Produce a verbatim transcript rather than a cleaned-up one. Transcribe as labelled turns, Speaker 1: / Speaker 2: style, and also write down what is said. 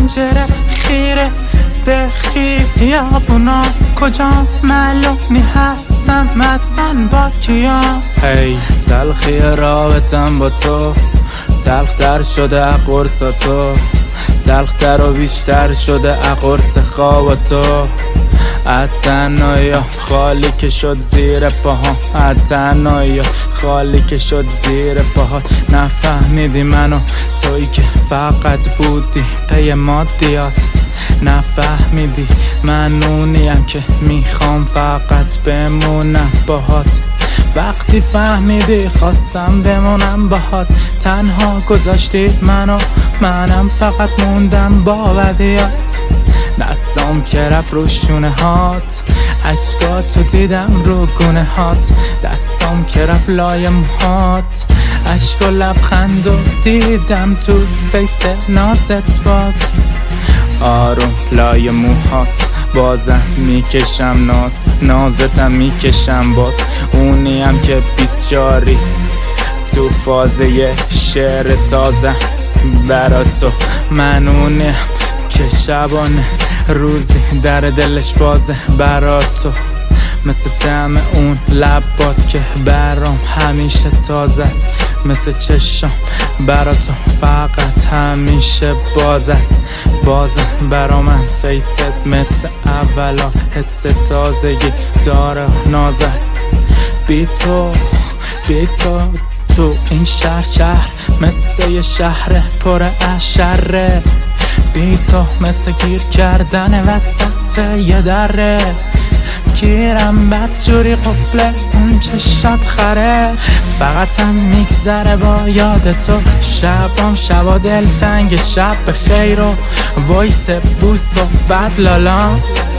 Speaker 1: پنجره خیره به خیابونا، کجا معلومی هستم مثلا با کیا. هی تلخی رابطم با تو، تلختر شده قرص تو، تلختر و بیشتر شده قرص خواب تو. اتنایا خالی که شد زیر پاها، اتنایا خالی که شد زیر پاها. نفهمیدی منو تویی که فقط بودی پی مادیات، نفهمیدی من اونیم که میخوام فقط بمونم باهات. وقتی فهمیدی خواستم بمونم باهات، تنها گذاشتی منو، منم فقط موندم با بدیات. دستام که رفت رو شونه هات، عشقاتو دیدم رو گونه هات. دستام که رفت لای موهات، عشق و لبخندو دیدم تو فیس نازت باز. آروم لای موهات بازم میکشم ناز، نازتم میکشم باز. اونیم که بیسچاری تو فازه شعر تازه برا تو. من اونیم که شبانه روزی در دلش بازه برا تو، مثل طعم اون لبات که برام همیشه تازه است، مثل چشم برا تو فقط همیشه باز است. بازم برا من فیست مثل اولا، حس تازگی داره ناز است. بی تو بی تو تو این شهر شهر مثل یه شهر پر اشره. بی تو مثل گیر کردن وسط یه دره، گیرم بدجوری قفله اون چشات خره. فقط هم میگذره با یاد تو، شبام شبا دل تنگ شب به خیر و وایس بوس و بد لالا.